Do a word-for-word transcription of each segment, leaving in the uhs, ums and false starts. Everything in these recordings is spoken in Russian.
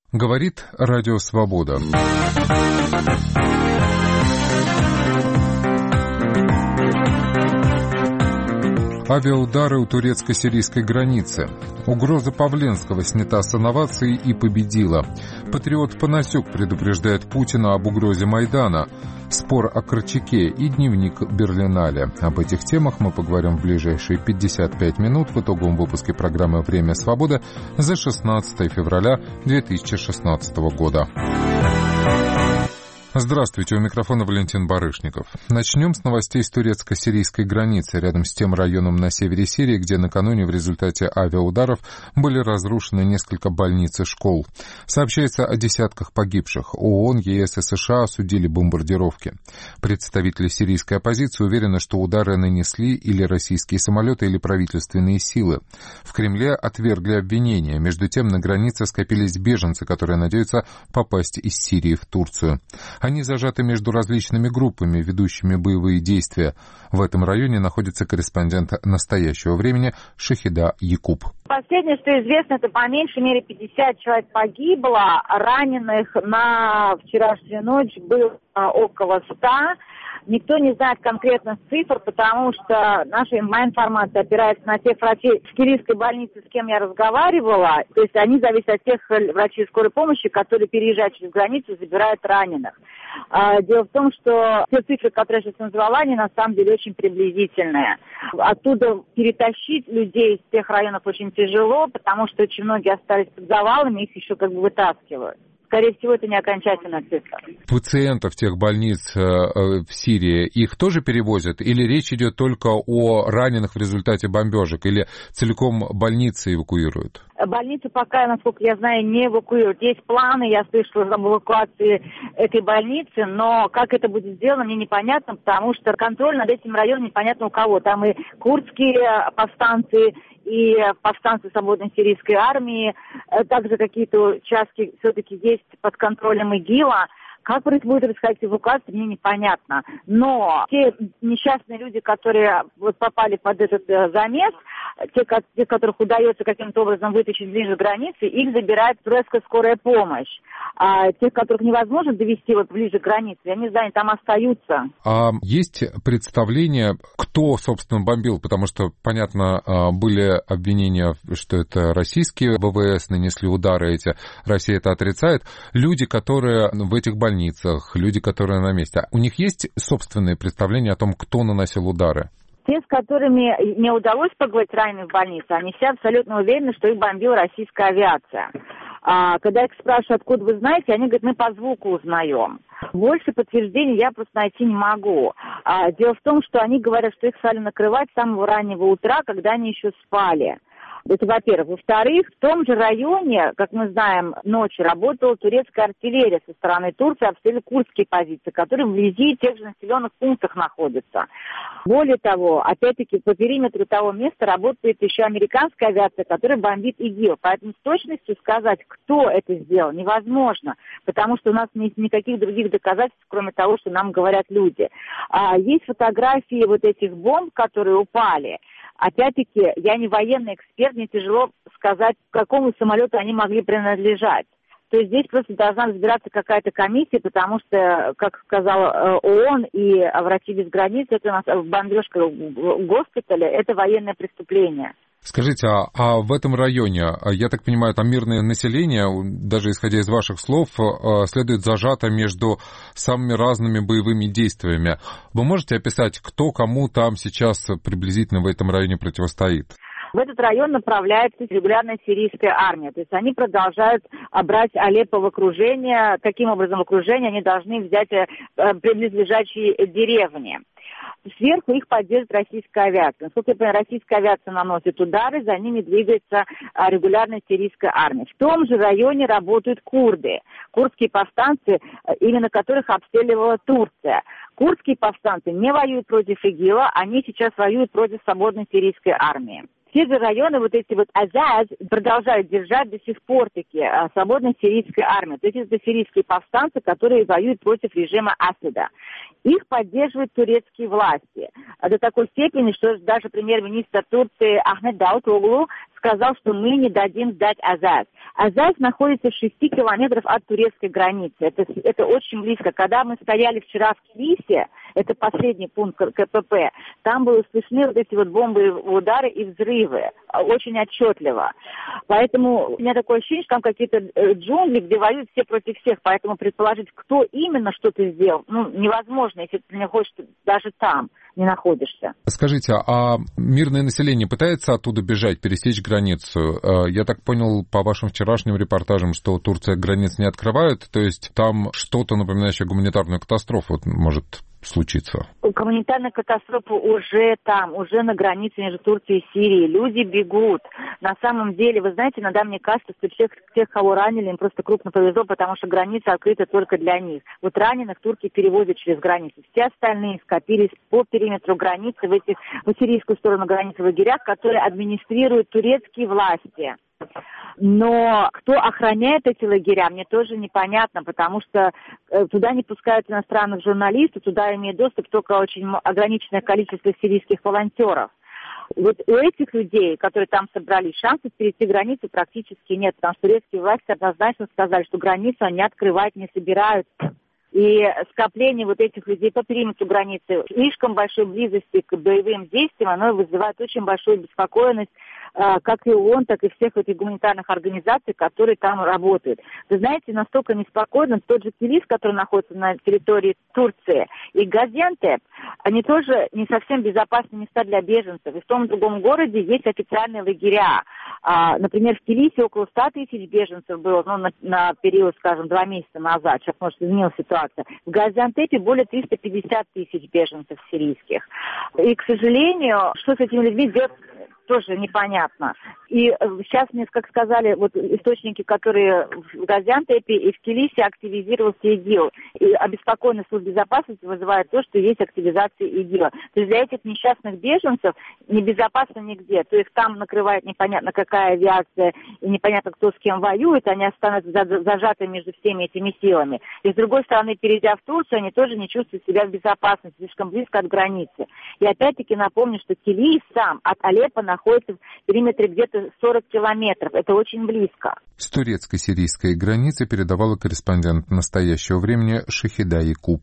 Говорит Радио Свобода. Авиаудары у турецко-сирийской границы. Угроза Павленского снята с инноваций и победила. Патриот Панасюк предупреждает Путина об угрозе Майдана. Спор о Корчаке и дневник Берлинале. Об этих темах мы поговорим в ближайшие пятьдесят пять минут в итоговом выпуске программы «Время свободы» за шестнадцатое февраля две тысячи шестнадцатого года. Здравствуйте, у микрофона Валентин Барышников. Начнем с новостей с турецко-сирийской границы, рядом с тем районом на севере Сирии, где накануне в результате авиаударов были разрушены несколько больниц и школ. Сообщается о десятках погибших. ООН, ЕС и США осудили бомбардировки. Представители сирийской оппозиции уверены, что удары нанесли или российские самолеты, или правительственные силы. В Кремле отвергли обвинения. Между тем, на границе скопились беженцы, которые надеются попасть из Сирии в Турцию. Они зажаты между различными группами, ведущими боевые действия. В этом районе находится корреспондент «Настоящего времени» Шахида Якуб. Последнее, что известно, это по меньшей мере пятьдесят человек погибло, раненых на вчерашнюю ночь было около ста. Никто не знает конкретных цифр, потому что наша моя информация опирается на тех врачей в сирийской больнице, с кем я разговаривала. То есть они зависят от тех врачей скорой помощи, которые переезжают через границу и забирают раненых. Дело в том, что те цифры, которые я сейчас назвала, они на самом деле очень приблизительные. Оттуда перетащить людей из тех районов очень тяжело, потому что очень многие остались под завалами, их еще как бы вытаскивают. Скорее всего, это не окончательная цифра. Пациентов тех больниц э, в Сирии, их тоже перевозят? Или речь идет только о раненых в результате бомбежек? Или целиком больницы эвакуируют? Больницы пока, насколько я знаю, не эвакуируют. Есть планы, я слышала об эвакуации этой больницы, но как это будет сделано, мне непонятно, потому что контроль над этим районом непонятно у кого. Там и курдские повстанцы, и повстанцы свободной сирийской армии, также какие-то участки все-таки есть под контролем ИГИЛа. Как будет происходить эвакуация, мне непонятно. Но те несчастные люди, которые вот попали под этот э, замес, те, те, которых удается каким-то образом вытащить ближе к границе, их забирает турецкая скорая помощь. А тех, которых невозможно довести вот ближе к границе, я не знаю, они там остаются. А есть представление, кто, собственно, бомбил? Потому что, понятно, были обвинения, что это российские ВВС нанесли удары эти, Россия это отрицает. Люди, которые в этих больницах, люди, которые на месте, у них есть собственное представление о том, кто наносил удары? Те, с которыми не удалось поговорить ранее в больнице, они все абсолютно уверены, что их бомбила российская авиация. А, когда я их спрашиваю, откуда вы знаете, они говорят, мы по звуку узнаем. Больше подтверждений я просто найти не могу. А, дело в том, что они говорят, что их стали накрывать с самого раннего утра, когда они еще спали. Это во-первых. Во-вторых, в том же районе, как мы знаем, ночью работала турецкая артиллерия со стороны Турции, обстреливали курдские позиции, которые вблизи тех же населенных пунктах находятся. Более того, опять-таки, по периметру того места работает еще американская авиация, которая бомбит ИГИЛ. Поэтому с точностью сказать, кто это сделал, невозможно, потому что у нас нет никаких других доказательств, кроме того, что нам говорят люди. А, есть фотографии вот этих бомб, которые упали. Опять-таки, я не военный эксперт, мне тяжело сказать, к какому самолету они могли принадлежать. То есть здесь просто должна разбираться какая-то комиссия, потому что, как сказал ООН и врачи без границ, это бомбежка в госпитале, это военное преступление. Скажите, а, а в этом районе, я так понимаю, там мирное население, даже исходя из ваших слов, следует зажато между самыми разными боевыми действиями. Вы можете описать, кто кому там сейчас приблизительно в этом районе противостоит? В этот район направляется регулярная сирийская армия. То есть они продолжают брать Алеппо в окружение. Каким образом в окружение? Они должны взять близлежащие деревни. Сверху их поддержит российская авиация. Насколько я понимаю, российская авиация наносит удары, за ними двигается регулярная сирийская армия. В том же районе работают курды. Курдские повстанцы, именно которых обстреливала Турция. Курдские повстанцы не воюют против ИГИЛа, они сейчас воюют против свободной сирийской армии. Те же районы, вот эти вот Азаз, продолжают держать до сих пор таки свободной сирийской армии. То есть это сирийские повстанцы, которые воюют против режима Асада. Их поддерживают турецкие власти. До такой степени, что даже премьер-министр Турции Ахмед Давутоглу сказал, что мы не дадим сдать Азаз. Азаз находится в шести километрах от турецкой границы. Это, это очень близко. Когда мы стояли вчера в Килисе, это последний пункт КПП, там были слышны вот эти вот бомбовые удары и взрывы. Очень отчетливо. Поэтому у меня такое ощущение, что там какие-то джунгли, где воюют все против всех. Поэтому предположить, кто именно что-то сделал, ну, невозможно, если ты не хочешь, даже там не находишься. Скажите, а мирное население пытается оттуда бежать, пересечь границу? Я так понял по вашим вчерашним репортажам, что Турция границ не открывает, то есть там что-то, напоминающее гуманитарную катастрофу, может случиться? Гуманитарная катастрофа уже там, уже на границе между Турцией и Сирией. Люди бегут. На самом деле, вы знаете, иногда мне кажется, что всех, тех, кого ранили, им просто крупно повезло, потому что граница открыта только для них. Вот раненых турки перевозят через границу. Все остальные скопились по периметру границы в этих, в сирийскую сторону границы в лагерях, которые администрируют турецкие власти. Но кто охраняет эти лагеря, мне тоже непонятно, потому что туда не пускают иностранных журналистов, туда имеет доступ только очень ограниченное количество сирийских волонтеров. Вот у этих людей, которые там собрались, шансов перейти границу практически нет, потому что турецкие власти однозначно сказали, что границу они открывать не собираются. И скопление вот этих людей по периметру границы слишком большой близости к боевым действиям, оно вызывает очень большую беспокойность как и ООН, так и всех этих гуманитарных организаций, которые там работают. Вы знаете, настолько неспокойно тот же Килис, который находится на территории Турции, и Газиантеп, они тоже не совсем безопасные места для беженцев. И в том и другом городе есть официальные лагеря. А, например, в Килисе около ста тысяч беженцев было, ну, на, на период, скажем, два месяца назад. Сейчас, может, изменилась ситуация. В Газиантепе более триста пятьдесят тысяч беженцев сирийских. И, к сожалению, что с этими людьми делать, тоже непонятно. И сейчас мне, как сказали, вот источники, которые в Газиантепе и в Килисе активизировался ИГИЛ. И обеспокоенность службы безопасности вызывает то, что есть активизация ИГИЛа. То есть для этих несчастных беженцев небезопасно нигде. То есть там накрывает непонятно какая авиация и непонятно кто с кем воюет, они останутся зажаты между всеми этими силами. И с другой стороны, перейдя в Турцию, они тоже не чувствуют себя в безопасности, слишком близко от границы. И опять-таки напомню, что Килис сам от Алеппо находится в периметре где-то сорок километров. Это очень близко. С турецко-сирийской границы передавала корреспондент настоящего времени Шахида Якуб.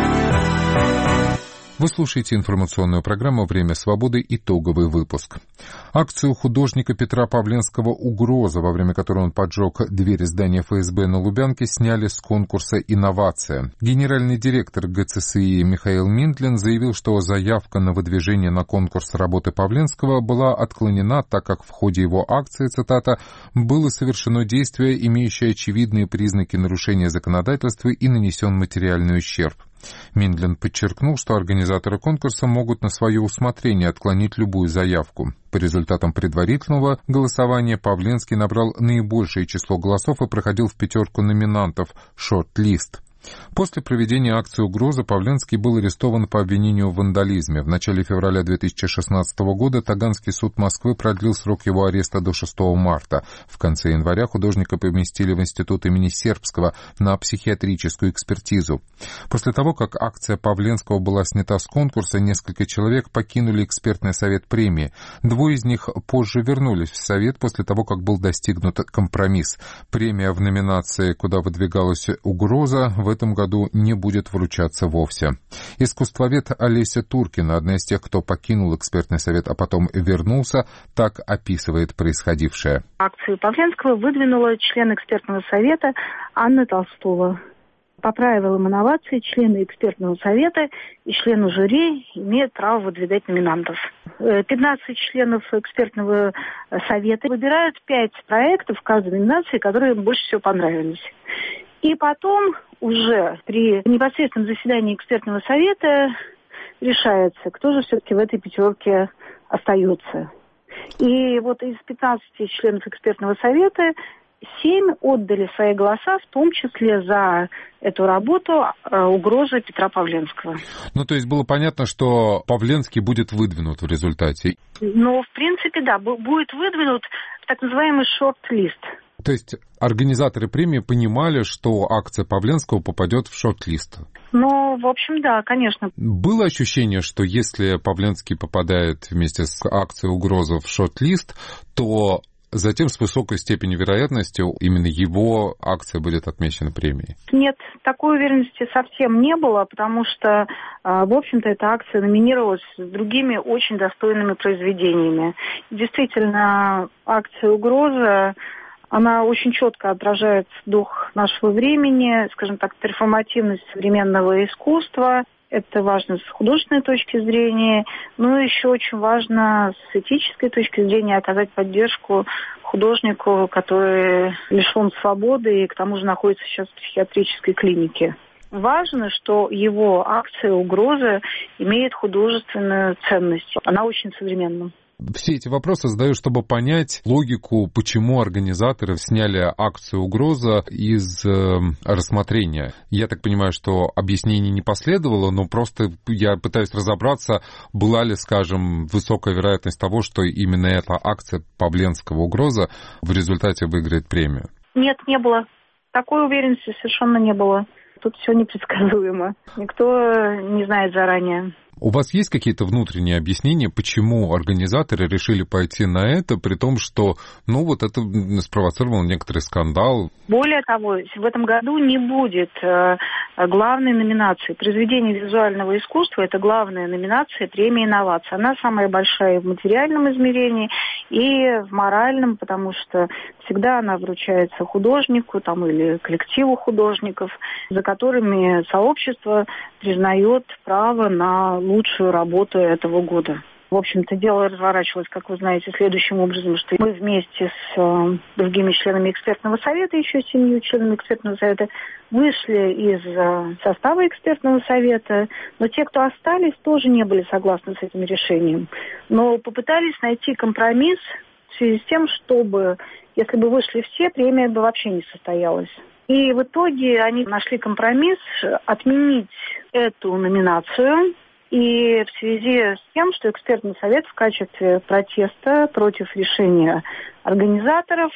Вы слушаете информационную программу «Время свободы. Итоговый выпуск». Акцию художника Петра Павленского «Угроза», во время которой он поджег двери здания эф эс бэ на Лубянке, сняли с конкурса «Инновация». Генеральный директор гэ цэ эс и Михаил Миндлин заявил, что заявка на выдвижение на конкурс работы Павленского была отклонена, так как в ходе его акции, цитата, «было совершено действие, имеющее очевидные признаки нарушения законодательства и нанесен материальный ущерб». Миндлин подчеркнул, что организаторы конкурса могут на свое усмотрение отклонить любую заявку. По результатам предварительного голосования Павленский набрал наибольшее число голосов и проходил в пятерку номинантов «Шорт-лист». После проведения акции «Угроза» Павленский был арестован по обвинению в вандализме. В начале февраля две тысячи шестнадцатого года Таганский суд Москвы продлил срок его ареста до шестого марта. В конце января художника поместили в институт имени Сербского на психиатрическую экспертизу. После того, как акция Павленского была снята с конкурса, несколько человек покинули экспертный совет премии. Двое из них позже вернулись в совет после того, как был достигнут компромисс. Премия в номинации, куда выдвигалась «Угроза», в этом году не будет вручаться вовсе. Искусствовед Олеся Туркина, одна из тех, кто покинул экспертный совет, а потом вернулся, так описывает происходившее. Акцию Павленского выдвинула член экспертного совета Анна Толстова. По правилам инноваций члены экспертного совета и члены жюри имеют право выдвигать номинантов. пятнадцать членов экспертного совета выбирают пять проектов в каждой номинации, которые им больше всего понравились. И потом уже при непосредственном заседании экспертного совета решается, кто же все-таки в этой пятерке остается. И вот из пятнадцати членов экспертного совета семь отдали свои голоса, в том числе за эту работу «Угроза» Петра Павленского. Ну, то есть было понятно, что Павленский будет выдвинут в результате? Ну, в принципе, да, будет выдвинут так называемый шорт-лист. То есть организаторы премии понимали, что акция Павленского попадет в шорт-лист? Ну, в общем, да, конечно. Было ощущение, что если Павленский попадает вместе с акцией «Угроза» в шорт-лист, то затем с высокой степенью вероятности именно его акция будет отмечена премией? Нет, такой уверенности совсем не было, потому что, в общем-то, эта акция номинировалась с другими очень достойными произведениями. Действительно, акция «Угроза», она очень четко отражает дух нашего времени, скажем так, перформативность современного искусства. Это важно с художественной точки зрения, но еще очень важно с этической точки зрения оказать поддержку художнику, который лишен свободы и к тому же находится сейчас в психиатрической клинике. Важно, что его акция «Угроза» имеет художественную ценность. Она очень современна. Все эти вопросы задаю, чтобы понять логику, почему организаторы сняли акцию «Угроза» из э, рассмотрения. Я так понимаю, что объяснений не последовало, но просто я пытаюсь разобраться, была ли, скажем, высокая вероятность того, что именно эта акция Павленского «Угроза» в результате выиграет премию. Нет, не было. Такой уверенности совершенно не было. Тут все непредсказуемо. Никто не знает заранее. У вас есть какие-то внутренние объяснения, почему организаторы решили пойти на это, при том, что, ну, вот это спровоцировало некоторый скандал? Более того, в этом году не будет э, главной номинации. Произведение визуального искусства – это главная номинация премии «Инновация». Она самая большая в материальном измерении и в моральном, потому что всегда она вручается художнику там, или коллективу художников, за которыми сообщество признает право на лучшую работу этого года. В общем-то, дело разворачивалось, как вы знаете, следующим образом, что мы вместе с э, другими членами экспертного совета, еще семью членами экспертного совета, вышли из э, состава экспертного совета, но те, кто остались, тоже не были согласны с этим решением. Но попытались найти компромисс в связи с тем, чтобы, если бы вышли все, премия бы вообще не состоялась. И в итоге они нашли компромисс отменить эту номинацию. И в связи с тем, что экспертный совет в качестве протеста против решения организаторов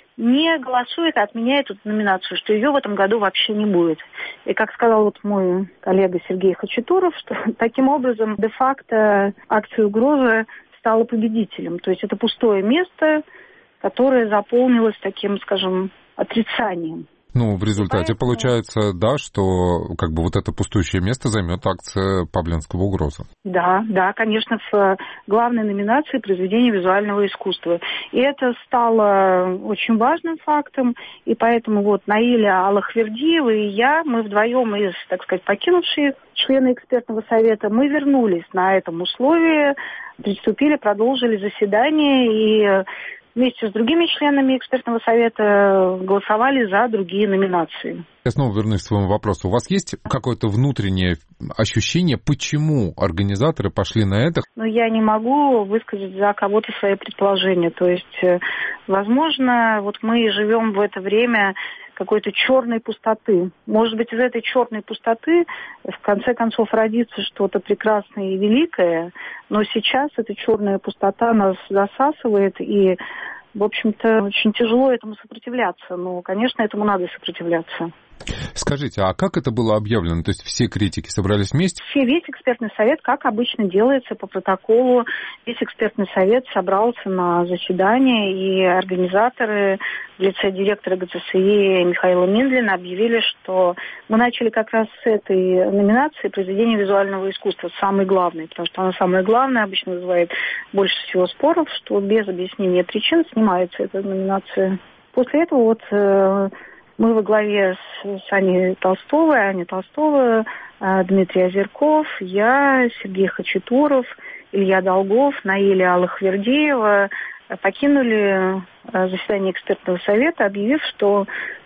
не голосует, а отменяет эту номинацию, что ее в этом году вообще не будет. И как сказал вот мой коллега Сергей Хачатуров, что таким образом де-факто акция «Угроза» стала победителем. То есть это пустое место, которое заполнилось таким, скажем, отрицанием. Ну, в результате Поэтому... получается, да, что как бы вот это пустующее место займет акция Павленского «Угроза». Да, да, конечно, в главной номинации произведения визуального искусства. И это стало очень важным фактом, и поэтому вот Наиля Аллахвердиева и я, мы вдвоем из, так сказать, покинувшие члены экспертного совета, мы вернулись на этом условии, приступили, продолжили заседание и вместе с другими членами экспертного совета голосовали за другие номинации. Я снова вернусь к своему вопросу. У вас есть какое-то внутреннее ощущение, почему организаторы пошли на это? Ну, я не могу высказать за кого-то свои предположения. То есть, возможно, вот мы живем в это время какой-то черной пустоты. Может быть, из этой черной пустоты в конце концов родится что-то прекрасное и великое, но сейчас эта черная пустота нас засасывает, и, в общем-то, очень тяжело этому сопротивляться. Но, конечно, этому надо сопротивляться. Скажите, а как это было объявлено? То есть все критики собрались вместе? Все, весь экспертный совет, как обычно делается по протоколу, весь экспертный совет собрался на заседание, и организаторы в лице директора ГЦСИ Михаила Миндлина объявили, что мы начали как раз с этой номинации произведения визуального искусства, самой главной, потому что она самая главная, обычно вызывает больше всего споров, что без объяснения причин снимается эта номинация. После этого вот мы во главе с, с Аней Толстовой, Аня Толстова, Дмитрий Озерков, я, Сергей Хачатуров, Илья Долгов, Наиля Аллахвердиева покинули заседание экспертного совета, объявив, что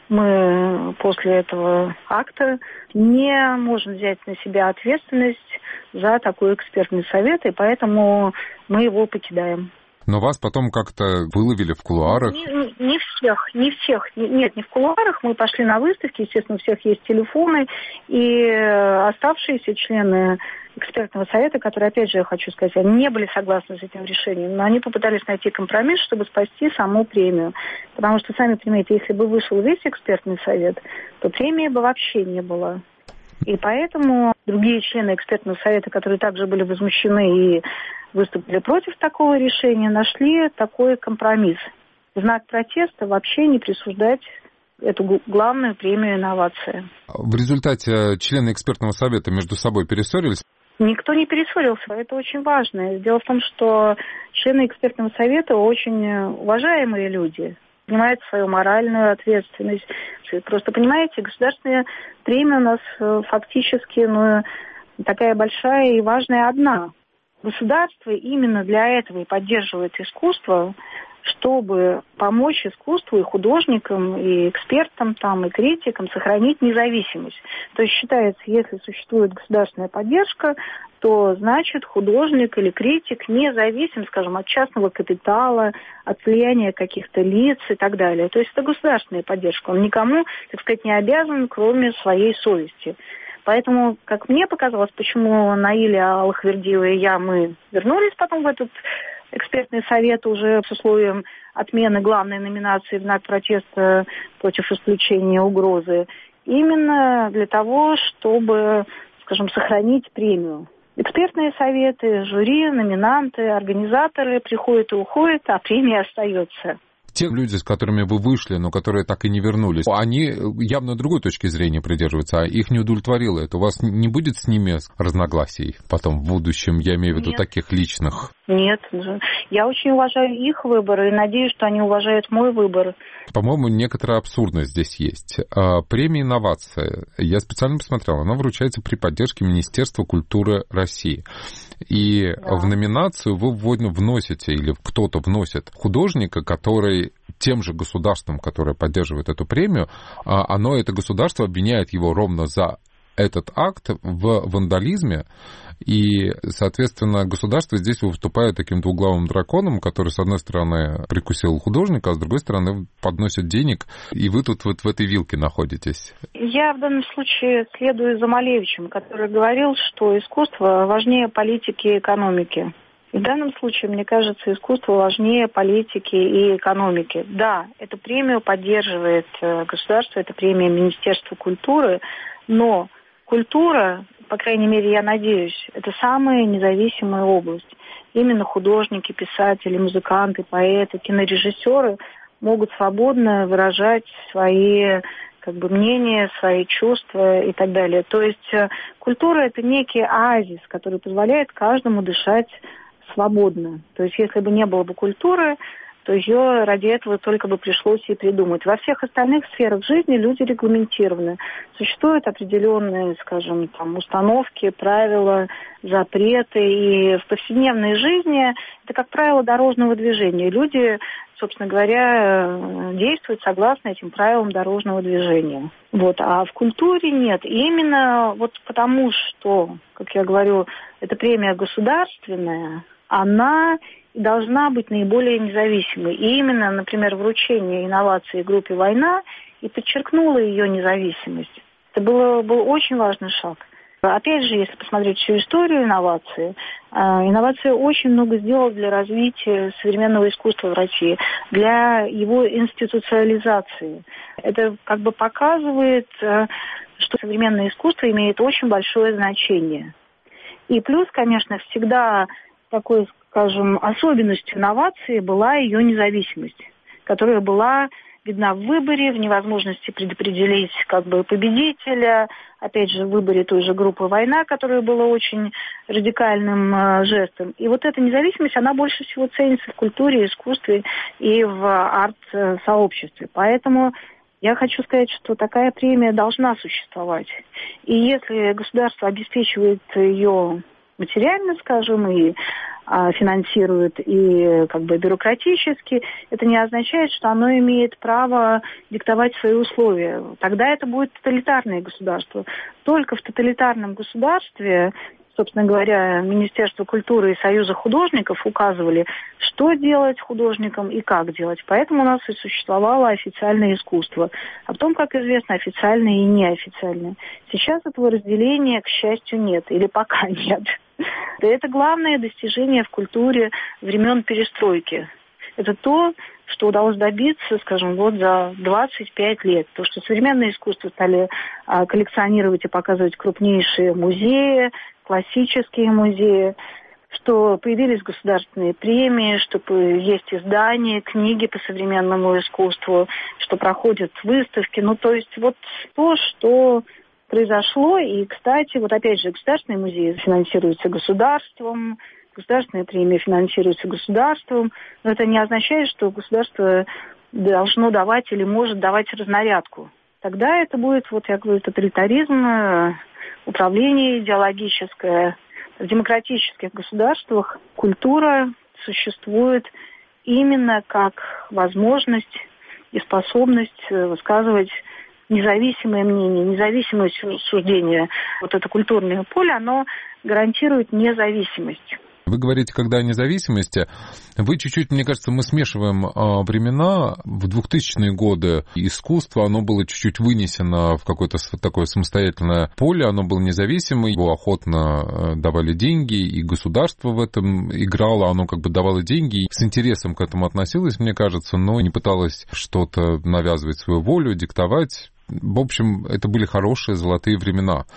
мы после этого акта не можем взять на себя ответственность за такой экспертный совет, и поэтому мы его покидаем. Но вас потом как-то выловили в кулуарах? Не, не всех, не всех. Нет, не в кулуарах. Мы пошли на выставки, естественно, у всех есть телефоны. И оставшиеся члены экспертного совета, которые, опять же, я хочу сказать, они не были согласны с этим решением, но они попытались найти компромисс, чтобы спасти саму премию. Потому что, сами понимаете, если бы вышел весь экспертный совет, то премии бы вообще не было. И поэтому другие члены экспертного совета, которые также были возмущены и выступили против такого решения, нашли такой компромисс. В знак протеста вообще не присуждать эту главную премию инновации. В результате члены экспертного совета между собой перессорились? Никто не перессорился, это очень важно. Дело в том, что члены экспертного совета очень уважаемые люди, понимают свою моральную ответственность. Просто, понимаете, государственная премия у нас фактически ну, такая большая и важная одна. Государство именно для этого и поддерживает искусство, чтобы помочь искусству и художникам, и экспертам, там, и критикам сохранить независимость. То есть считается, если существует государственная поддержка, то значит художник или критик независим, скажем, от частного капитала, от влияния каких-то лиц и так далее. То есть это государственная поддержка. Он никому, так сказать, не обязан, кроме своей совести. Поэтому, как мне показалось, почему Наиля Аллахвердиева и я, мы вернулись потом в этот экспертный совет уже с условием отмены главной номинации в знак протеста против исключения угрозы, именно для того, чтобы, скажем, сохранить премию. Экспертные советы, жюри, номинанты, организаторы приходят и уходят, а премия остается. Те люди, с которыми вы вышли, но которые так и не вернулись, они явно другой точки зрения придерживаются, а их не удовлетворило это. У вас не будет с ними разногласий потом в будущем, я имею в виду Нет. таких личных? Нет. Я очень уважаю их выбор и надеюсь, что они уважают мой выбор. По-моему, некоторая абсурдность здесь есть. Премия «Инновация», я специально посмотрел, она вручается при поддержке Министерства культуры России. И да. В номинацию вы вносите, или кто-то вносит художника, который тем же государством, которое поддерживает эту премию, оно, это государство, обвиняет его ровно за этот акт в вандализме, и, соответственно, государство здесь выступает таким двуглавым драконом, который, с одной стороны, прикусил художника, а с другой стороны, подносит денег, и вы тут вот в этой вилке находитесь. Я в данном случае следую за Малевичем, который говорил, что искусство важнее политики и экономики. В данном случае, мне кажется, искусство важнее политики и экономики. Да, эту премию поддерживает государство, это премия Министерства культуры, но культура, по крайней мере, я надеюсь, это самая независимая область. Именно художники, писатели, музыканты, поэты, кинорежиссеры могут свободно выражать свои как бы, мнения, свои чувства и так далее. То есть культура – это некий оазис, который позволяет каждому дышать свободно. То есть если бы не было бы культуры, то ее ради этого только бы пришлось и придумать. Во всех остальных сферах жизни люди регламентированы. Существуют определенные, скажем, там, установки, правила, запреты. И в повседневной жизни это, как правило, дорожного движения. Люди, собственно говоря, действуют согласно этим правилам дорожного движения. Вот. А в культуре нет. И именно вот потому, что, как я говорю, эта премия государственная, она должна быть наиболее независимой. И именно, например, вручение инноваций группе «Война» и подчеркнуло ее независимость. Это было, был очень важный шаг. Опять же, если посмотреть всю историю инноваций, инновация очень много сделала для развития современного искусства в России, для его институциализации. Это как бы показывает, что современное искусство имеет очень большое значение. И плюс, конечно, всегда такой, скажем, особенностью инновации была ее независимость, которая была видна в выборе, в невозможности предопределить как бы победителя, опять же, в выборе той же группы «Война», которая была очень радикальным э, жестом. И вот эта независимость, она больше всего ценится в культуре, искусстве и в арт-сообществе. Поэтому я хочу сказать, что такая премия должна существовать. И если государство обеспечивает ее материально, скажем, и а, финансирует, и как бы бюрократически, это не означает, что оно имеет право диктовать свои условия. Тогда это будет тоталитарное государство. Только в тоталитарном государстве собственно говоря, Министерство культуры и Союза художников указывали, что делать художникам и как делать. Поэтому у нас и существовало официальное искусство. А потом, как известно, официальное и неофициальное. Сейчас этого разделения, к счастью, нет. Или пока нет. Это главное достижение в культуре времен перестройки. Это то, что удалось добиться, скажем, вот за двадцать пять лет. То, что современное искусство стали а, коллекционировать и показывать крупнейшие музеи, классические музеи, что появились государственные премии, что есть издания, книги по современному искусству, что проходят выставки. Ну, то есть вот то, что произошло. И, кстати, вот опять же, государственные музеи финансируются государством, государственные премии финансируются государством, но это не означает, что государство должно давать или может давать разнарядку. Тогда это будет, вот я говорю, тоталитаризм, управление идеологическое. В демократических государствах культура существует именно как возможность и способность высказывать независимое мнение, независимое суждение. Вот это культурное поле, оно гарантирует независимость. Вы говорите, когда о независимости, вы чуть-чуть, мне кажется, мы смешиваем а, времена. В двухтысячные годы искусство, оно было чуть-чуть вынесено в какое-то такое самостоятельное поле, оно было независимое, его охотно давали деньги, и государство в этом играло, оно как бы давало деньги, и с интересом к этому относилось, мне кажется, но не пыталось что-то навязывать свою волю, диктовать. В общем, это были хорошие золотые времена.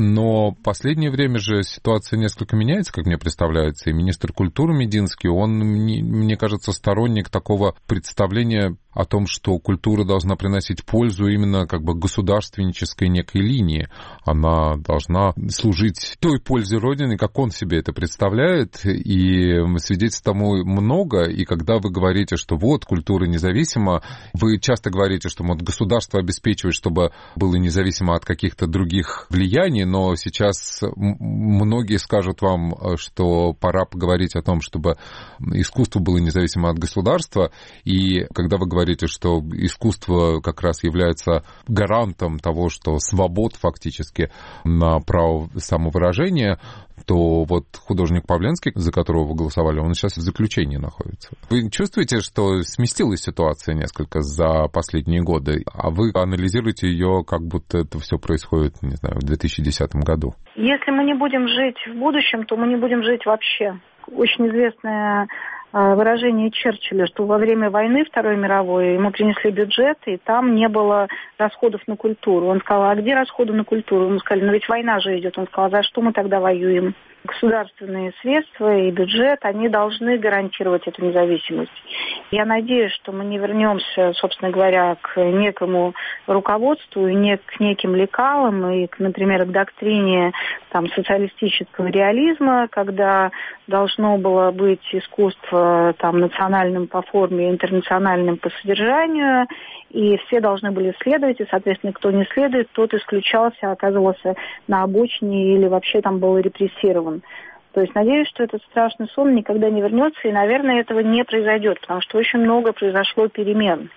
Но в последнее время же ситуация несколько меняется, как мне представляется. И министр культуры Мединский, он, мне кажется, сторонник такого представления о том, что культура должна приносить пользу именно как бы государственнической некой линии. Она должна служить той пользе Родины, как он себе это представляет. И свидетельств тому много. И когда вы говорите, что вот, культура независима, вы часто говорите, что вот государство обеспечивает, чтобы было независимо от каких-то других влияний, но сейчас многие скажут вам, что пора поговорить о том, чтобы искусство было независимо от государства. И когда вы говорите, что искусство как раз является гарантом того, что свобод фактически на право самовыражения, то вот художник Павленский, за которого вы голосовали, он сейчас в заключении находится. Вы чувствуете, что сместилась ситуация несколько за последние годы, а вы анализируете ее, как будто это все происходит, не знаю, в две тысячи десятом году? Если мы не будем жить в будущем, то мы не будем жить вообще. Очень известное выражение Черчилля, что во время войны Второй мировой ему принесли бюджет, и там не было расходов на культуру. Он сказал, а где расходы на культуру? Ему сказали, ну ведь война же идет. Он сказал, за что мы тогда воюем? Государственные средства и бюджет, они должны гарантировать эту независимость. Я надеюсь, что мы не вернемся, собственно говоря, к некому руководству, и не к неким лекалам, и, к, например, к доктрине там, социалистического реализма, когда должно было быть искусство там, национальным по форме, интернациональным по содержанию, и все должны были следовать, и, соответственно, кто не следует, тот исключался, оказывался на обочине или вообще там был репрессирован. То есть надеюсь, что этот страшный сон никогда не вернется, и, наверное, этого не произойдет, потому что очень много произошло перемен.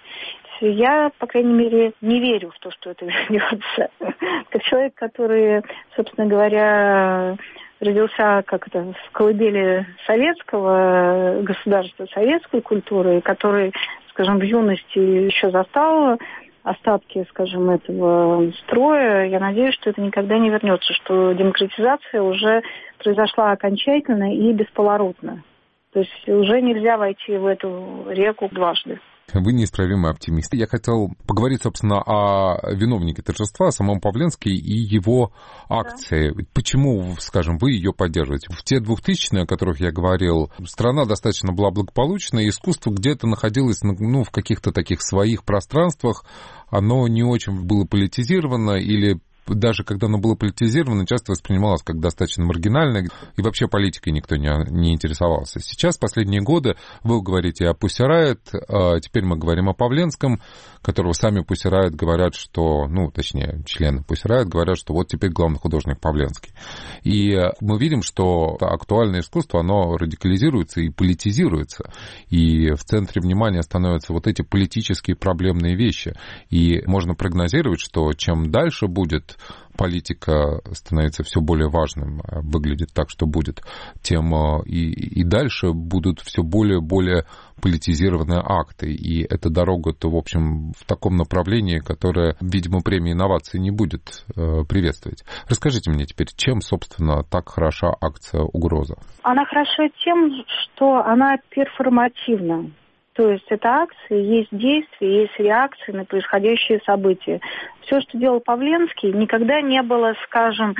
Я, по крайней мере, не верю в то, что это вернется. Как человек, который, собственно говоря, родился как это, в колыбели советского государства, советской культуры, который, скажем, в юности еще застал остатки, скажем, этого строя, я надеюсь, что это никогда не вернется, что демократизация уже произошла окончательно и бесповоротно. То есть уже нельзя войти в эту реку дважды. Вы неисправимый оптимист. Я хотел поговорить, собственно, о виновнике торжества, о самом Павленске и его акции. Да. Почему, скажем, вы ее поддерживаете? В те двухтысячные, о которых я говорил, страна достаточно была благополучна, и искусство где-то находилось ну, в каких-то таких своих пространствах, оно не очень было политизировано или... Даже когда оно было политизировано, часто воспринималось как достаточно маргинальное, и вообще политикой никто не, не интересовался. Сейчас, последние годы, вы говорите о Pussy Riot, а теперь мы говорим о Павленском, которого сами Pussy Riot говорят, что, ну, точнее, члены Pussy Riot говорят, что вот теперь главный художник Павленский. И мы видим, что актуальное искусство, оно радикализируется и политизируется, и в центре внимания становятся вот эти политические проблемные вещи. И можно прогнозировать, что чем дальше будет политика становится все более важным, выглядит так, что будет, тем и, и дальше будут все более и более политизированные акты. И эта дорога-то, в общем, в таком направлении, которое, видимо, премия инноваций не будет э, приветствовать. Расскажите мне теперь, чем, собственно, так хороша акция «Угроза»? Она хороша тем, что она перформативна. То есть это акции, есть действия, есть реакции на происходящие события. Все, что делал Павленский, никогда не было, скажем,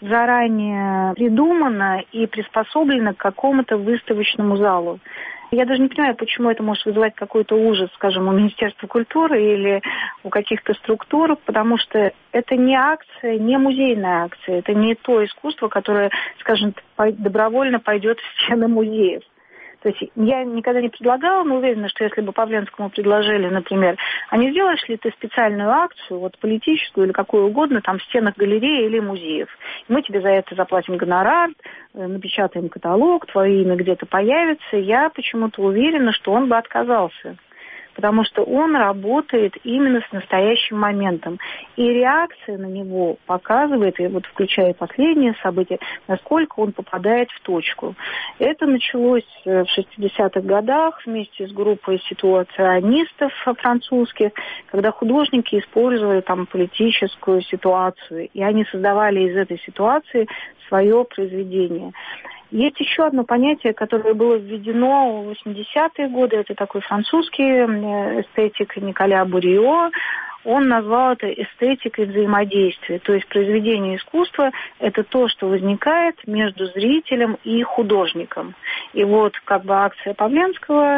заранее придумано и приспособлено к какому-то выставочному залу. Я даже не понимаю, почему это может вызывать какой-то ужас, скажем, у Министерства культуры или у каких-то структур, потому что это не акция, не музейная акция, это не то искусство, которое, скажем, добровольно пойдет в стены музеев. То есть я никогда не предлагала, но уверена, что если бы Павленскому предложили, например, а не сделаешь ли ты специальную акцию, вот политическую или какую угодно, там в стенах галереи или музеев, мы тебе за это заплатим гонорар, напечатаем каталог, твое имя где-то появится, я почему-то уверена, что он бы отказался. Потому что он работает именно с настоящим моментом. И реакция на него показывает, и вот включая последние события, насколько он попадает в точку. Это началось в шестидесятых годах вместе с группой ситуационистов французских, когда художники использовали там политическую ситуацию, и они создавали из этой ситуации свое произведение. Есть еще одно понятие, которое было введено в восьмидесятые годы. Это такой французский эстетик Николя Бурио. Он назвал это эстетикой взаимодействия. То есть произведение искусства – это то, что возникает между зрителем и художником. И вот как бы акция Павленского,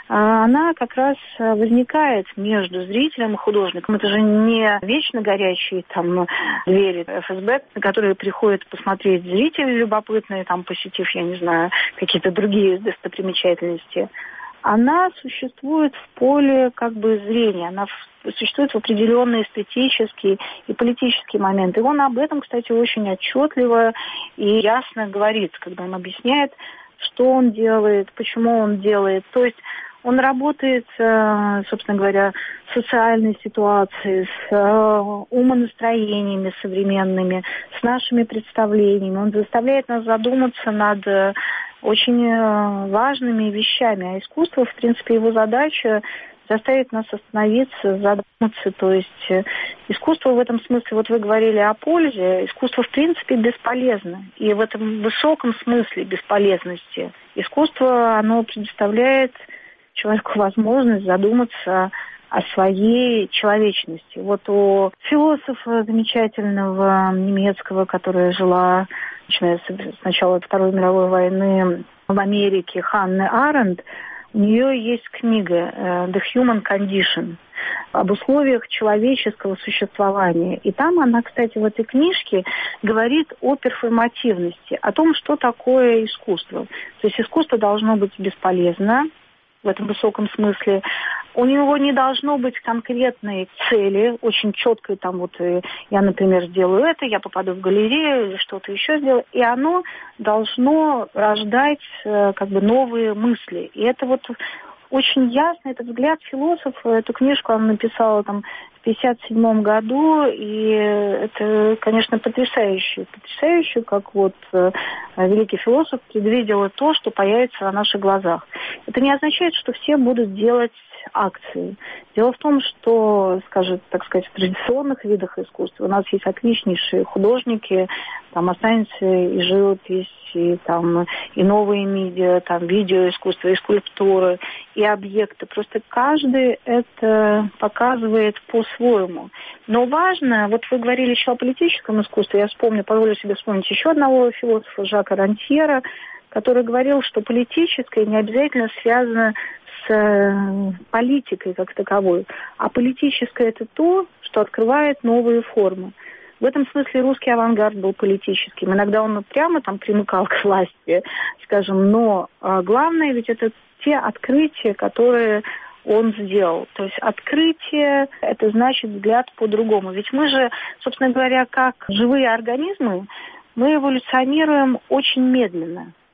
она как раз возникает между зрителем и художником. Это же не вечно горящие там двери эф эс бэ, на которые приходят посмотреть зрители любопытные, там, посетив, я не знаю, какие-то другие достопримечательности. Она существует в поле как бы зрения, она существует в определенные эстетические и политические моменты. И он об этом, кстати, очень отчетливо и ясно говорит, когда он объясняет, что он делает, почему он делает. То есть он работает, собственно говоря, с социальной ситуацией, с умонастроениями современными, с нашими представлениями. Он заставляет нас задуматься над очень важными вещами. А искусство, в принципе, его задача заставить нас остановиться, задуматься. То есть искусство в этом смысле, вот вы говорили о пользе, искусство, в принципе, бесполезно. И в этом высоком смысле бесполезности искусство, оно предоставляет человеку возможность задуматься о своей человечности. Вот у философа замечательного немецкого, которая жила, начиная с начала Второй мировой войны в Америке, Ханны Аренд, у нее есть книга «The Human Condition» об условиях человеческого существования. И там она, кстати, в этой книжке говорит о перформативности, о том, что такое искусство. То есть искусство должно быть бесполезно, в этом высоком смысле. У него не должно быть конкретной цели, очень четкой, там вот я, например, сделаю это, я попаду в галерею или что-то еще сделаю, и оно должно рождать как бы новые мысли. И это вот очень ясно, этот взгляд философа, эту книжку он написал там в пятьдесят седьмом году, и это, конечно, потрясающе, потрясающе, как вот э, великий философ предвидел то, что появится на наших глазах. Это не означает, что все будут делать акции. Дело в том, что, скажем, так сказать, в традиционных видах искусства у нас есть отличнейшие художники, там останется и живопись, и там и новые медиа, там видеоискусство, и скульптуры, и объекты. Просто каждый это показывает по-своему. Но важно, вот вы говорили еще о политическом искусстве, я вспомню, позволю себе вспомнить еще одного философа, Жака Рантьера, который говорил, что политическое не обязательно связано с политикой как таковой, а политическое это то, что открывает новые формы. В этом смысле русский авангард был политическим. Иногда он прямо там примыкал к власти, скажем, но главное ведь это те открытия, которые он сделал. То есть открытие – это значит взгляд по-другому. Ведь мы же, собственно говоря, как живые организмы, мы эволюционируем очень медленно.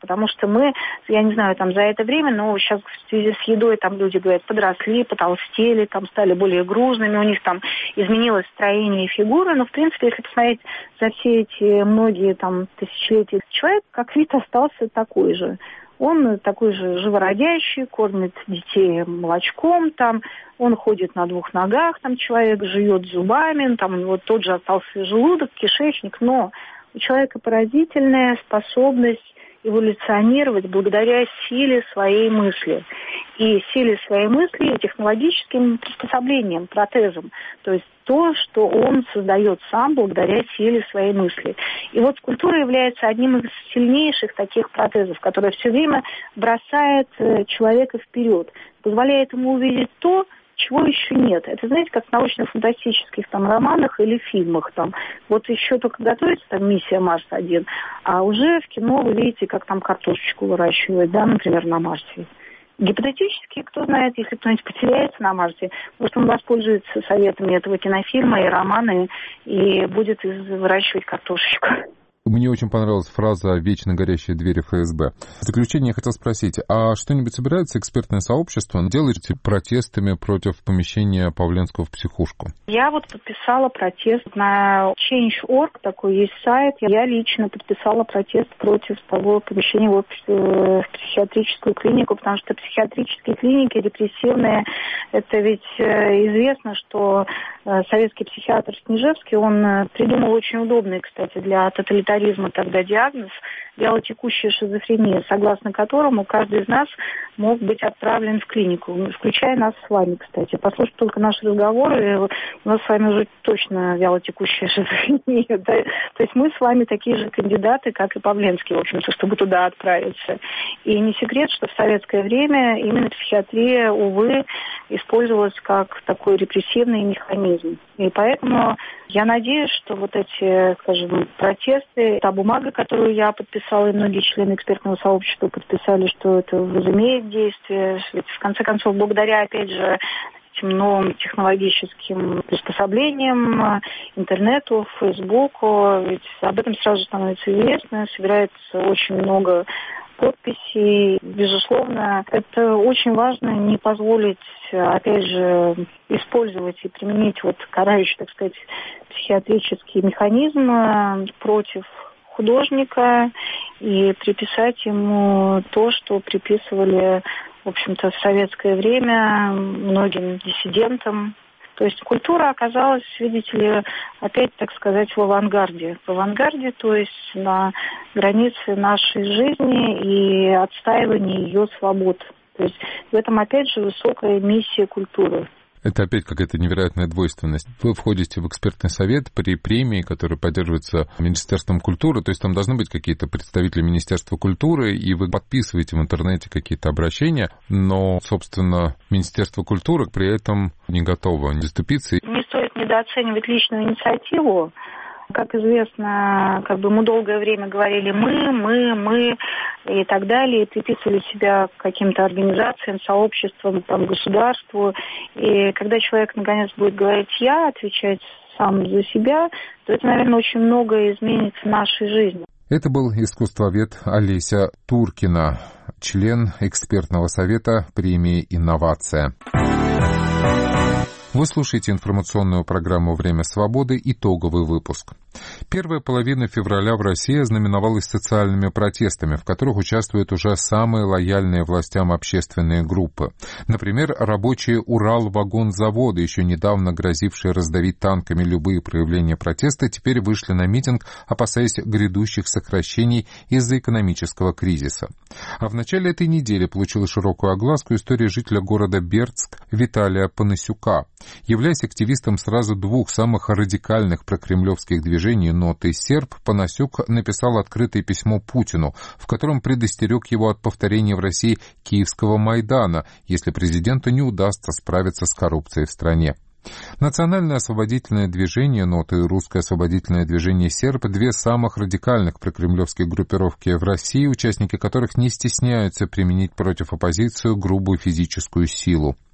потому что мы, я не знаю, там за это время, но сейчас в связи с едой там люди, говорят, подросли, потолстели, там стали более грузными, у них там изменилось строение и фигура, но в принципе, если посмотреть за все эти многие там тысячелетия, человек как вид остался такой же. Он такой же живородящий, кормит детей молочком, там, он ходит на двух ногах, там человек жует зубами, там у него тот же остался желудок, кишечник, но у человека поразительная способность эволюционировать благодаря силе своей мысли. И силе своей мысли и технологическим приспособлениям, протезам. То есть то, что он создает сам благодаря силе своей мысли. И вот скульптура является одним из сильнейших таких протезов, который все время бросает человека вперед, позволяет ему увидеть то, чего еще нет. Это, знаете, как в научно-фантастических там романах или фильмах. Там. Вот еще только готовится там «Миссия Марс-один», а уже в кино вы видите, как там картошечку выращивают, да, например, на Марсе. Гипотетически, кто знает, если кто-нибудь потеряется на Марсе, может, он воспользуется советами этого кинофильма и романа и будет выращивать картошечку. Мне очень понравилась фраза «вечно горящие двери эф эс бэ». В заключение я хотел спросить, а что-нибудь собирается экспертное сообщество делать протестами против помещения Павленского в психушку? Я вот подписала протест на чейндж точка орг, такой есть сайт. Я лично подписала протест против того помещения в, в психиатрическую клинику, потому что психиатрические клиники репрессивные, это ведь известно, что советский психиатр Снежевский, он придумал очень удобный, кстати, для тоталитаризма тогда диагноз вялотекущая шизофрения, согласно которому каждый из нас мог быть отправлен в клинику, включая нас с вами, кстати. Послушать только наши разговоры, у нас с вами уже точно вялотекущая шизофрения. Да? То есть мы с вами такие же кандидаты, как и Павленский, в общем-то, чтобы туда отправиться. И не секрет, что в советское время именно психиатрия, увы, использовалась как такой репрессивный механизм. И поэтому я надеюсь, что вот эти, скажем, протесты, та бумага, которую я подписала, и многие члены экспертного сообщества подписали, что это возымеет действие. Ведь, в конце концов, благодаря, опять же, этим новым технологическим приспособлениям, интернету, фейсбуку, ведь об этом сразу становится известно, собирается очень много подписей. Безусловно, это очень важно не позволить, опять же, использовать и применить вот карающий, так сказать, психиатрический механизм против художника и приписать ему то, что приписывали, в общем-то, в советское время многим диссидентам. То есть культура оказалась, видите ли, опять, так сказать, в авангарде. В авангарде, то есть на границе нашей жизни и отстаивания ее свобод. То есть в этом, опять же, высокая миссия культуры. Это опять какая-то невероятная двойственность. Вы входите в экспертный совет при премии, которая поддерживается Министерством культуры, то есть там должны быть какие-то представители Министерства культуры, и вы подписываете в интернете какие-то обращения, но, собственно, Министерство культуры при этом не готово заступиться. Не стоит недооценивать личную инициативу. Как известно, как бы мы долгое время говорили «мы», «мы», «мы» и так далее, и приписывали себя каким-то организациям, сообществам, там, государству. И когда человек, наконец, будет говорить «я», отвечать сам за себя, то это, наверное, очень многое изменит в нашей жизни. Это был искусствовед Олеся Туркина, член экспертного совета премии «Инновация». Вы слушаете информационную программу «Время свободы», итоговый выпуск. Первая половина февраля в России ознаменовалась социальными протестами, в которых участвуют уже самые лояльные властям общественные группы. Например, рабочие Уралвагонзавода, еще недавно грозившие раздавить танками любые проявления протеста, теперь вышли на митинг, опасаясь грядущих сокращений из-за экономического кризиса. А в начале этой недели получила широкую огласку история жителя города Бердск Виталия Панасюка. Являясь активистом сразу двух самых радикальных прокремлевских движений «Нот» и «Серб», Панасюк написал открытое письмо Путину, в котором предостерег его от повторения в России Киевского Майдана, если президенту не удастся справиться с коррупцией в стране. Национальное освободительное движение «Нот» и русское освободительное движение «Серб» — две самых радикальных прокремлевских группировки в России, участники которых не стесняются применить против оппозиции грубую физическую силу.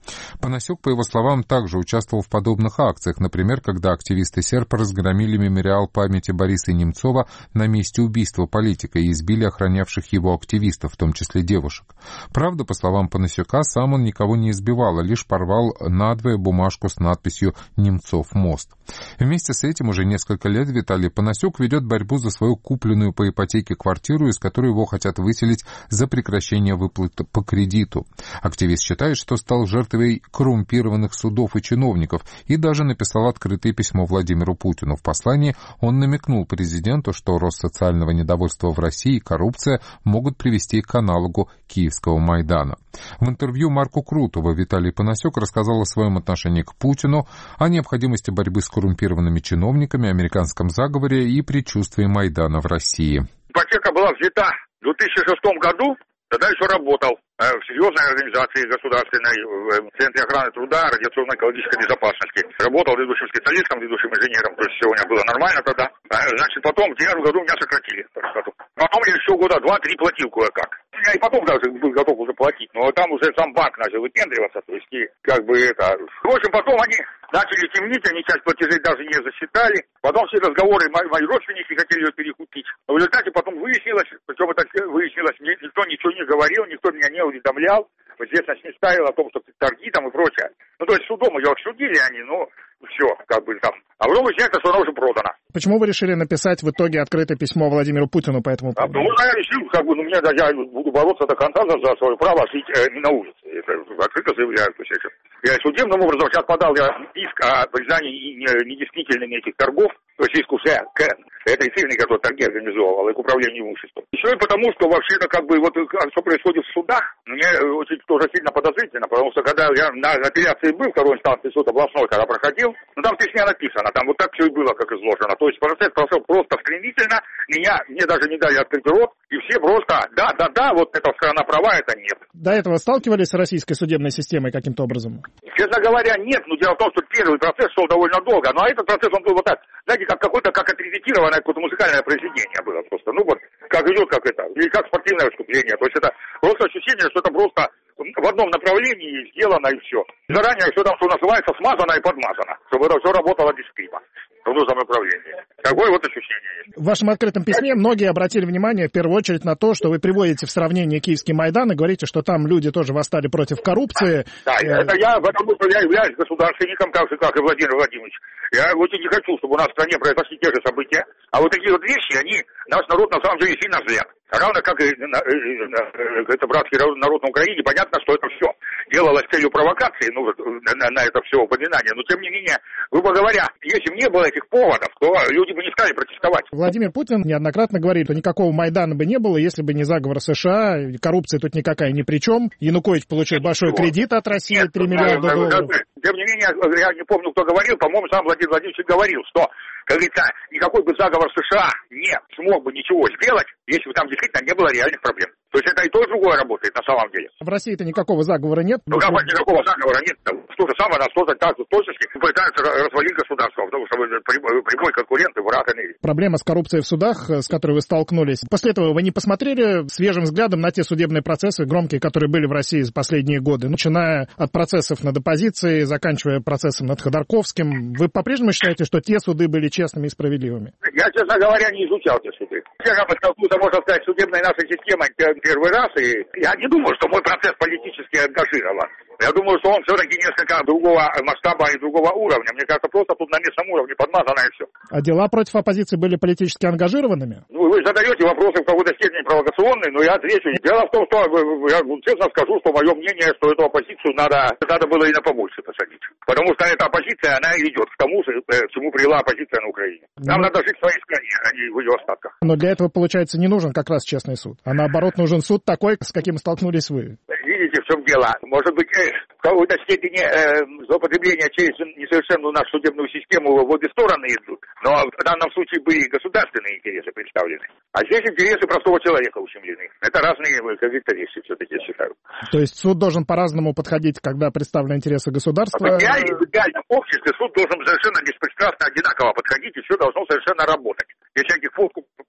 Панасюк, по его словам, также участвовал в подобных акциях, например, когда активисты СЕРП разгромили мемориал памяти Бориса Немцова на месте убийства политика и избили охранявших его активистов, в том числе девушек. Правда, по словам Панасюка, сам он никого не избивал, а лишь порвал надвое бумажку с надписью «Немцов мост». Вместе с этим уже несколько лет Виталий Панасюк ведет борьбу за свою купленную по ипотеке квартиру, из которой его хотят выселить за прекращение выплат по кредиту. Активист считает, что стал жертвой коррумпированных судов и чиновников, и даже написал открытое письмо Владимиру Путину. В послании он намекнул президенту, что рост социального недовольства в России и коррупция могут привести к аналогу Киевского Майдана. В интервью Марку Крутову Виталий Панасюк рассказал о своем отношении к Путину, о необходимости борьбы с коррумпированными чиновниками, американском заговоре и предчувствии Майдана в России. Ипотека была взята в две тысячи шестом году, тогда еще работал в серьезной организации государственной, в Центре охраны труда, радиационной экологической безопасности. Работал ведущим специалистом, ведущим инженером, то есть все у меня было нормально тогда. Значит, потом в девятом году меня сократили. Потом я еще года два-три платил кое-как. Я и потом даже был готов уже платить, но там уже сам банк начал выпендриваться, то есть и как бы это... В общем, потом они начали темнить, они часть платежей даже не засчитали. Потом все разговоры, мои, мои родственники хотели ее перекупить. Но в результате потом выяснилось, причем это выяснилось, никто ничего не говорил, никто меня не уведомлял. Известность не ставил о том, что торги там и прочее. Ну, то есть судом ее обсудили они, ну, все, как бы там. А потом выясняется, что она уже продана. Почему вы решили написать в итоге открытое письмо Владимиру Путину по этому поводу? А, ну, я решил, как бы, ну, мне, я буду бороться до конца за, за свое право жить э, не на улице. Это открыто заявляю. То есть, я судебным образом сейчас подал я иск о признании недействительными этих торгов, то есть иск уже к этой фирме, которая торги организовывала, и к управлению имуществом. Еще и потому, что вообще-то, как бы, вот, что происходит в судах, мне очень тоже сильно подозрительно, потому что, когда я на апелляции был, второй инстанции суд областной, когда проходил, ну, там в письме написано, там вот так все и было, как изложено. То есть процесс прошел просто стремительно, меня, мне даже не дали открыть рот, и все просто, да, да, да, вот эта сторона права, это нет. До этого сталкивались с российской судебной системой каким-то образом? Честно говоря, нет, но дело в том, что первый процесс шел довольно долго, ну, а этот процесс, он был вот так, знаете, как какой-то, как отрепетированное какое-то музыкальное произведение было просто, ну, вот, как идет, как это, или как спортивное выступление, то есть это просто ощущение, что это просто в одном направлении сделано и все. Заранее все там, что называется, смазано и подмазано, чтобы это все работало без скрипа в нужном направлении. Такое вот ощущение есть. В вашем открытом письме многие обратили внимание в первую очередь на то, что вы приводите в сравнение Киевский Майдан и говорите, что там люди тоже восстали против коррупции. Да, да, это я, потому что я являюсь государственником, как же, как и Владимир Владимирович. Я очень не хочу, чтобы у нас в стране произошли те же события, а вот такие вот вещи, они наш народ на самом деле сильно злят. Равно как и это братский народ на Украине, понятно, что это все делалось с целью провокации, ну, на, на это все упоминание, но тем не менее, грубо говоря, если бы не было этих поводов, то люди бы не стали протестовать. Владимир Путин неоднократно говорит, что никакого Майдана бы не было, если бы не заговор США, коррупция тут никакая ни при чем. Янукович получил Нет, большой ничего. кредит от России, Нет, три миллиарда долларов. Тем не менее, я не помню, кто говорил, по-моему, сам Владимир Владимирович говорил, что, как говорится, никакой бы заговор США не смог бы ничего сделать, если бы там действительно не было реальных проблем. То есть это и то, и другое работает на самом деле. В России-то никакого заговора нет? Ну, как бы никакого заговора нет. Что же самое, нас тоже так точности пытаются развалить государство, потому что вы прямой конкурент и враг энергии. Проблема с коррупцией в судах, с которой вы столкнулись. После этого вы не посмотрели свежим взглядом на те судебные процессы, громкие, которые были в России за последние годы, начиная от процессов над оппозицией, заканчивая процессом над Ходорковским. Вы по-прежнему считаете, что те суды были честными и справедливыми? Я, честно говоря, не изучал те суды. Я столкнулся, можно сказать, судебной нашей системой первый раз, и я не думаю, что мой процесс политически ангажирован. Я думаю, что он все-таки несколько другого масштаба и другого уровня. Мне кажется, просто тут на местном уровне подмазано и все. А дела против оппозиции были политически ангажированными? Ну, вы задаете вопросы в какой-то степени провокационные, но я отвечу. Дело в том, что я честно скажу, что мое мнение, что эту оппозицию надо, надо было и на побольше посадить. Потому что эта оппозиция, она идет к тому же, к чему привела оппозиция на Украине. Нам но... надо жить в своей стране, а не в ее остатках. Но для этого, получается, не нужен как раз честный суд. А наоборот, нужен суд такой, с каким столкнулись вы. Видите, в чем дело? Может быть, э, в какой-то степени э, злоупотребления через несовершенную нашу судебную систему в обе стороны идут. Но в данном случае были государственные интересы представлены. А здесь интересы простого человека ущемлены. Это разные, как говорится, вещи, все-таки, я считаю. То есть суд должен по-разному подходить, когда представлены интересы государства? В идеальном, в идеальном обществе суд должен совершенно беспристрастно одинаково подходить, и все должно совершенно работать. Без всяких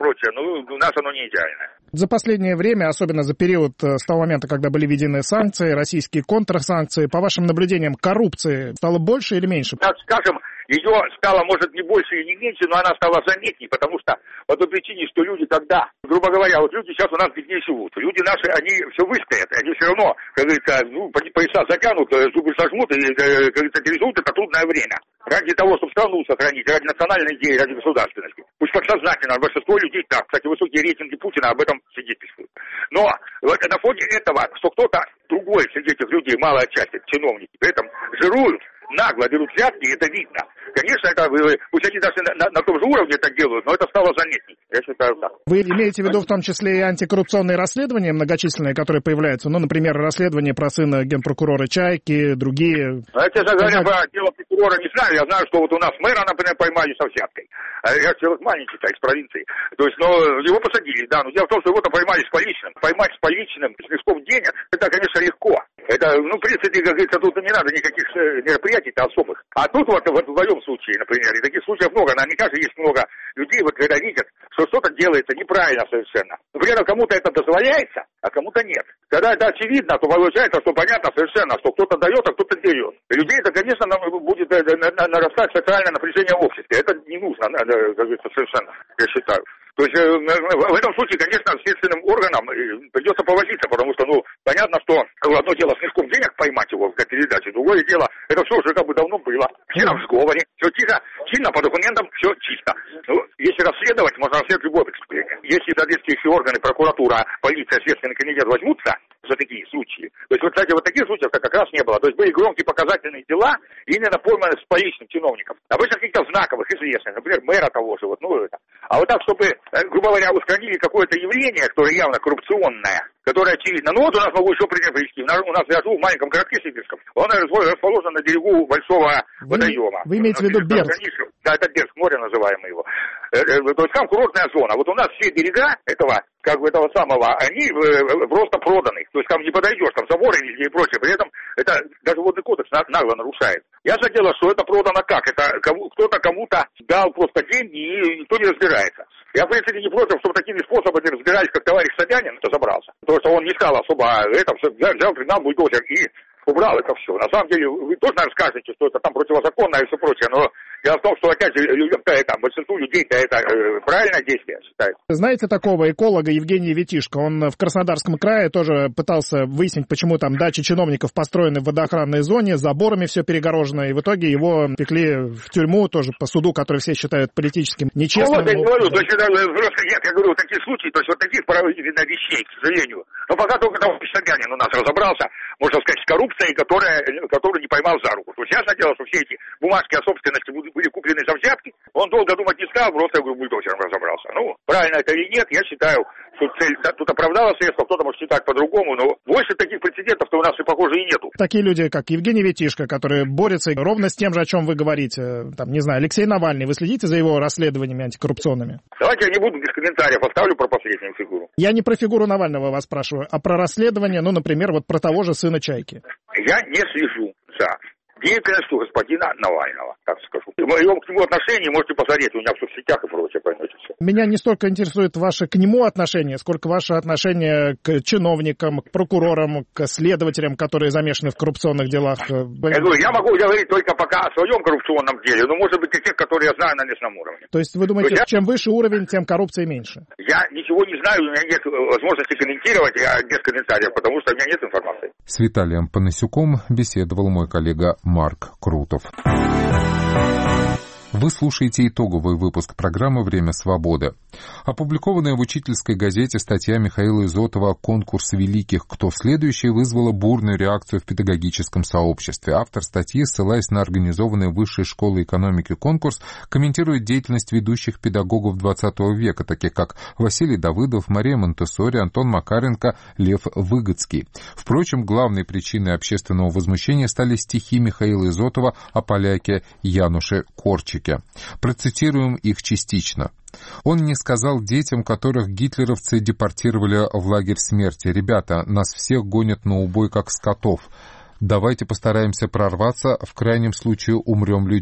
прочее, ну, у нас оно не идеальное. За последнее время, особенно за период с того момента, когда были введены санкции, российские контрсанкции, по вашим наблюдениям, коррупции стало больше или меньше? Так скажем, ее стало, может, не больше и не меньше, но она стала заметней, потому что по той причине, что люди тогда, грубо говоря, вот люди сейчас у нас беднее живут. Люди наши, они все выстоят, они все равно, как говорится, ну, пояса затянут, зубы сожмут, и, как говорится, переживут это трудное время. Ради того, чтобы страну сохранить, ради национальной идеи, ради государственности. Пусть подсознательно, большинство людей так. Кстати, высокие рейтинги Путина об этом свидетельствуют. Но вот на фоне этого, что кто-то другой среди этих людей, малая часть, чиновники, при этом жируют, нагло берут взятки, и это видно. Конечно, это, пусть они даже на, на, на том же уровне это делают, но это стало заметней. Я считаю так. Вы имеете в виду в том числе и антикоррупционные расследования многочисленные, которые появляются? Ну, например, расследование про сына генпрокурора Чайки, другие... Я, честно говоря, про дело прокурора не знаю. Я знаю, что вот у нас мэра, например, поймали со взяткой. Я человек маленький, из провинции. То есть, но его посадили, да. Но дело в том, что его-то поймали с поличным. Поймать с поличным, с мешком денег, это, конечно, легко. Это, ну, в принципе, как говорится, тут не надо никаких мероприятий-то особых. А тут вот, вот в моем случае, например, и таких случаев много. Наверняка же есть много людей, вот когда видят, что что-то делается неправильно совершенно. Например, кому-то это дозволяется, а кому-то нет. Когда это очевидно, то получается, что понятно совершенно, что кто-то дает, а кто-то берет. И людей это, конечно, будет нарастать социальное напряжение в обществе. Это не нужно, как говорится, совершенно, я считаю. То есть в этом случае, конечно, следственным органам придется повозиться, потому что, ну, понятно, что одно дело с мешком денег поймать его в передаче, другое дело, это все уже как бы давно было. Все в сговоре, все тихо, чинно, по документам, все чисто. Ну, если расследовать, можно расследовать любое преступление. Если соответствующие органы, прокуратура, полиция, следственный комитет возьмутся за такие случаи. То есть, вот, кстати, вот таких случаев как раз не было. То есть были громкие показательные дела именно пойманы с поличным чиновником. Обычно каких-то знаковых, известных, например, мэра того же, вот, ну, это. А вот так, чтобы, грубо говоря, устранили какое-то явление, которое явно коррупционное, которое очевидно. Ну вот у нас могу еще пример привести. У нас я живу в маленьком городке Сибирском. Он расположен на берегу большого вы, водоема. Вы имеете в виду Бердск? Да, это Бердск, море называемое его. То есть там курортная зона. Вот у нас все берега этого, как бы этого самого, они просто проданы. То есть там не подойдешь, там заборы и прочее. При этом это даже водный кодекс нагло нарушает. Ясно дело, что это продано как? Это кому, кто-то кому-то дал просто деньги и никто не разбирается. Я, в принципе, не против, чтобы такими способами разбирались, как товарищ Собянин разобрался. Потому что он не стал особо это, взял, взял пригнал бульдозер и убрал это все. На самом деле, вы тоже, наверное, скажете, что это там противозаконно и все прочее, но дело в том, что, опять же, это, большинству людей-то это э, правильное действие считается. Знаете такого эколога Евгения Витишко? Он в Краснодарском крае тоже пытался выяснить, почему там дачи чиновников построены в водоохранной зоне, заборами все перегорожено, и в итоге его пекли в тюрьму тоже по суду, который все считают политическим нечестным. Ну, вот я говорю, то есть, просто нет, я говорю, такие случаи, то есть вот таких видно вещей, к сожалению. Но пока только товарищ Собянин у нас разобрался, можно сказать, с коррупцией, которая, которую не поймал за руку. То есть ясно дело, что все эти бумажки о собственности были куплены за взятки, он долго думать не стал, просто, я говорю, бульдозером разобрался. Ну, правильно это или нет, я считаю, что цель тут оправдала средства, кто-то может считать по-другому, но больше таких прецедентов-то у нас и, похоже, и нету. Такие люди, как Евгений Витишко, которые борются ровно с тем же, о чем вы говорите, там, не знаю, Алексей Навальный, вы следите за его расследованиями антикоррупционными? Давайте я не буду без комментариев, оставлю про последнюю фигуру. Я не про фигуру Навального вас спрашиваю, а про расследование, ну, например, вот про того же сына Чайки. Я не слежу за деятельностью господина Навального, так скажу. В моем к нему отношении можете посмотреть у меня в соцсетях и прочее, поймете все. Меня не столько интересует ваше к нему отношение, сколько ваше отношение к чиновникам, к прокурорам, к следователям, которые замешаны в коррупционных делах. Я говорю, я могу говорить только пока о своем коррупционном деле, но, может быть, и тех, которые я знаю на местном уровне. То есть вы думаете, есть, чем выше уровень, тем коррупции меньше? Я ничего не знаю, у меня нет возможности комментировать, я без комментариев, потому что у меня нет информации. С Виталием Панасюком беседовал мой коллега Марк Крутов. Вы слушаете итоговый выпуск программы «Время свободы». Опубликованная в учительской газете статья Михаила Изотова «Конкурс великих. Кто следующий?» вызвала бурную реакцию в педагогическом сообществе. Автор статьи, ссылаясь на организованный Высшей школой экономики конкурс, комментирует деятельность ведущих педагогов двадцатого века, таких как Василий Давыдов, Мария Монтессори, Антон Макаренко, Лев Выгодский. Впрочем, главной причиной общественного возмущения стали стихи Михаила Изотова о поляке Януше Корчике. Процитируем их частично. Он не сказал детям, которых гитлеровцы депортировали в лагерь смерти: «Ребята, нас всех гонят на убой, как скотов. Давайте постараемся прорваться, в крайнем случае умрем людьми».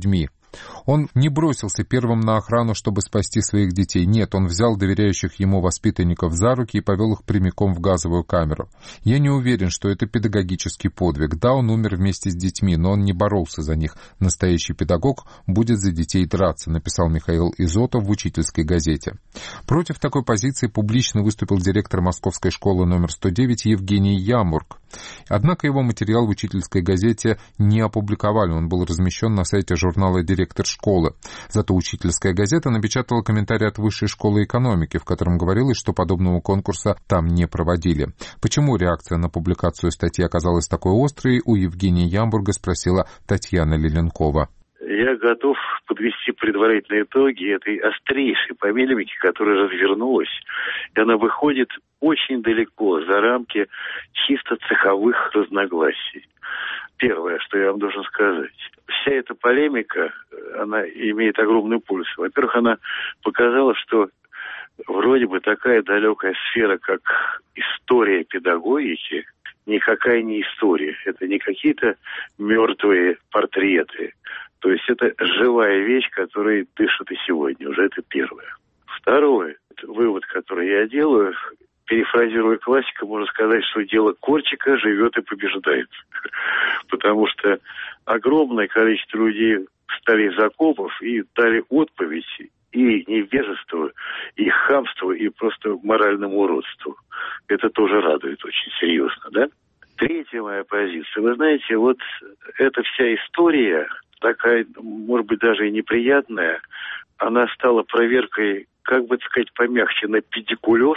Он не бросился первым на охрану, чтобы спасти своих детей. Нет, он взял доверяющих ему воспитанников за руки и повел их прямиком в газовую камеру. Я не уверен, что это педагогический подвиг. Да, он умер вместе с детьми, но он не боролся за них. Настоящий педагог будет за детей драться, написал Михаил Изотов в «Учительской газете». Против такой позиции публично выступил директор Московской школы номер сто девять Евгений Ямург. Однако его материал в «Учительской газете» не опубликовали, он был размещен на сайте журнала «Директор школы». Зато «Учительская газета» напечатала комментарий от Высшей школы экономики, в котором говорилось, что подобного конкурса там не проводили. Почему реакция на публикацию статьи оказалась такой острой, у Евгения Ямбурга спросила Татьяна Леленкова. Я готов подвести предварительные итоги этой острейшей полемики, которая развернулась, и она выходит очень далеко за рамки чисто цеховых разногласий. Первое, что я вам должен сказать. Вся эта полемика, она имеет огромный пульс. Во-первых, она показала, что вроде бы такая далекая сфера, как история педагогики, никакая не история. Это не какие-то мертвые портреты. То есть это живая вещь, которая дышит и сегодня. Уже это первое. Второе, вывод, который я делаю, перефразируя классика, можно сказать, что дело Корчика живет и побеждает. Потому что огромное количество людей встали из окопов и дали отповедь и невежеству, и хамству, и просто моральному уродству. Это тоже радует очень серьезно, да? Третья моя позиция. Вы знаете, вот эта вся история, такая, может быть, даже и неприятная, она стала проверкой, как бы сказать, помягче, на педикулез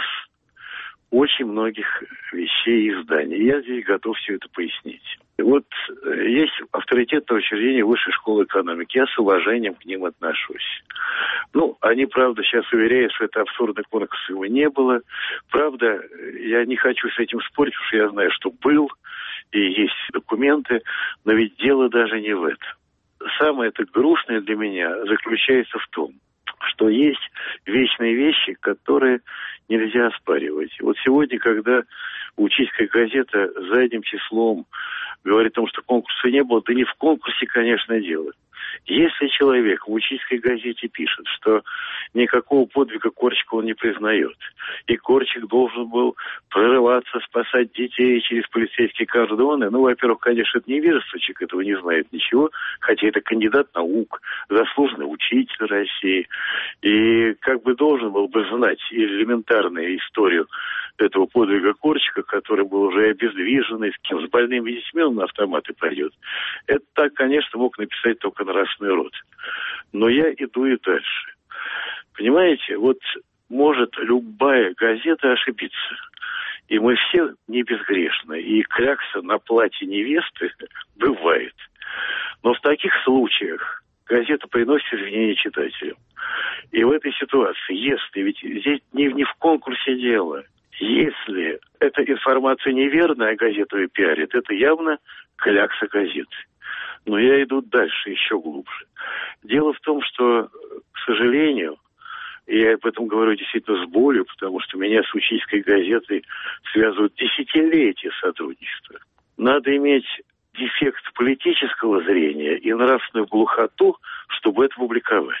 очень многих вещей и зданий. Я здесь готов все это пояснить. Вот есть авторитетное учреждение Высшей школы экономики. Я с уважением к ним отношусь. Ну, они, правда, сейчас уверяют, что это абсурдный конкурс, его не было. Правда, я не хочу с этим спорить, потому что я знаю, что был, и есть документы, но ведь дело даже не в этом. Самое это грустное для меня заключается в том, что есть вечные вещи, которые нельзя оспаривать. Вот сегодня, когда Учительская газета задним числом говорит о том, что конкурса не было, да не в конкурсе, конечно, дело. Если человек в Учительской газете пишет, что никакого подвига Корчика он не признает, и Корчик должен был прорываться, спасать детей через полицейские кордоны, ну, во-первых, конечно, это невежество, человек этого не знает ничего, хотя это кандидат наук, заслуженный учитель России, и как бы должен был бы знать элементарную историю этого подвига Корчика, который был уже обездвиженный, с кем, с больными детьми он на автоматы пойдет. Это так, конечно, мог написать только нравственный род. Но я иду и дальше. Понимаете, вот может любая газета ошибиться. И мы все не безгрешны. И клякса на платье невесты бывает. Но в таких случаях газета приносит извинения читателям. И в этой ситуации, если, ведь здесь не, не в конкурсе дело, если эта информация неверная, а газету и пиарит, это явно клякса газеты. Но я иду дальше, еще глубже. Дело в том, что, к сожалению, и я об этом говорю действительно с болью, потому что меня с Учительской газетой связывают десятилетия сотрудничества. Надо иметь дефект политического зрения и нравственную глухоту, чтобы это публиковать.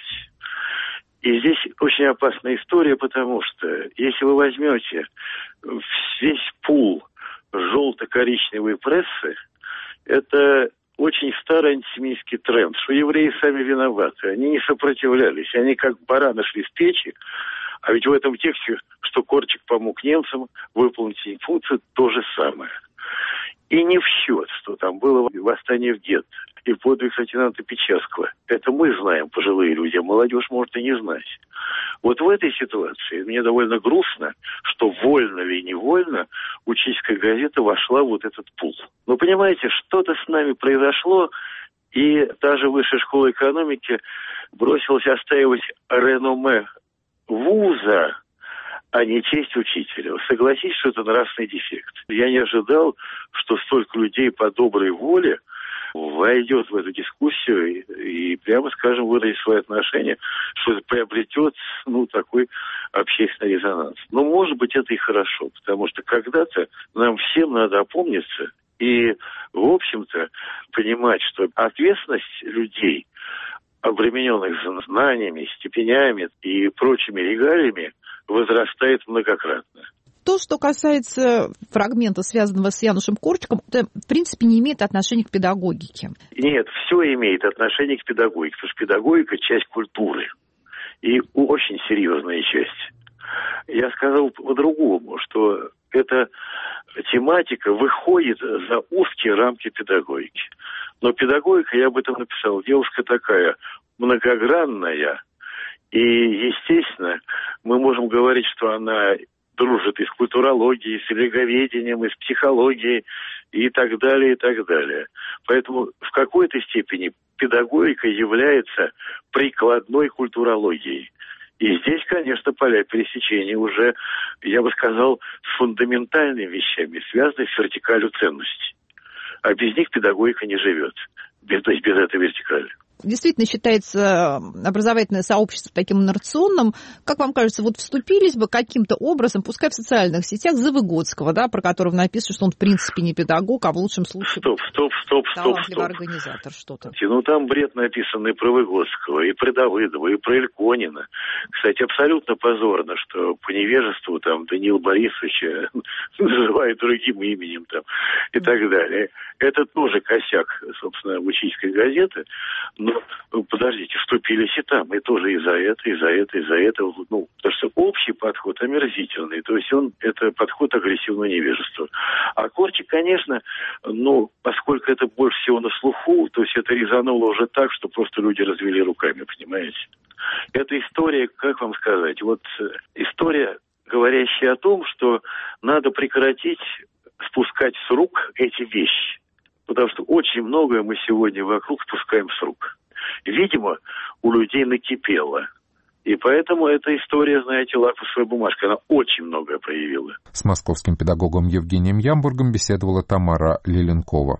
И здесь очень опасная история, потому что если вы возьмете весь пул желто-коричневой прессы, это очень старый антисемитский тренд, что евреи сами виноваты. Они не сопротивлялись, они как бараны шли в печи, а ведь в этом тексте, что Корчик помог немцам выполнить их функцию, то же самое. И не в счет, что там было восстание в гетто и подвиг лейтенанта Печерского. Это мы знаем, пожилые люди, а молодежь может и не знать. Вот в этой ситуации мне довольно грустно, что вольно или невольно Учительская газета вошла в вот этот пул. Но понимаете, что-то с нами произошло, и даже Высшая школа экономики бросилась отстаивать реноме вуза, а не честь учителя. Согласитесь, что это нравственный дефект. Я не ожидал, что столько людей по доброй воле войдет в эту дискуссию и, и прямо скажем, выразит свои отношения, что это приобретет, ну, такой общественный резонанс. Но, может быть, это и хорошо, потому что когда-то нам всем надо опомниться и, в общем-то, понимать, что ответственность людей, обремененных знаниями, степенями и прочими регалиями, возрастает многократно. То, что касается фрагмента, связанного с Янушем Корчиком, это, в принципе, не имеет отношения к педагогике. Нет, все имеет отношение к педагогике, потому что педагогика – часть культуры. И очень серьезная часть. Я сказал по-другому, что эта тематика выходит за узкие рамки педагогики. Но педагогика, я об этом написал, девушка такая многогранная. И, естественно, мы можем говорить, что она дружит и с культурологией, и с религоведением, и с психологией, и так далее, и так далее. Поэтому в какой-то степени педагогика является прикладной культурологией. И здесь, конечно, поля пересечения уже, я бы сказал, с фундаментальными вещами, связанными с вертикалью ценностей. А без них педагогика не живет, без, то есть без этой вертикали. Действительно считается образовательное сообщество таким инерционным. Как вам кажется, вот вступились бы каким-то образом, пускай в социальных сетях, за Выгодского, да, про которого написано, что он в принципе не педагог, а в лучшем случае стоп, стоп, стоп, стоп, талантливый стоп. организатор, что-то. Ну, там бред написанный про Выгодского, и про Давыдова, и про Ильконина. Кстати, абсолютно позорно, что по невежеству там Даниила Борисовича называют другим именем там, и так далее. Это тоже косяк, собственно, учительской газеты. Но, подождите, вступились и там, и тоже и за это, и за это, и за это. Ну, потому что общий подход омерзительный, то есть он, это подход агрессивного невежества. А Корчик, конечно, ну, поскольку это больше всего на слуху, то есть это резануло уже так, что просто люди развели руками, понимаете? Это история, как вам сказать, вот история, говорящая о том, что надо прекратить спускать с рук эти вещи. Потому что очень многое мы сегодня вокруг спускаем с рук. Видимо, у людей накипело. И поэтому эта история, знаете, лакмусовая бумажка, она очень многое проявила. С московским педагогом Евгением Ямбургом беседовала Тамара Леленкова.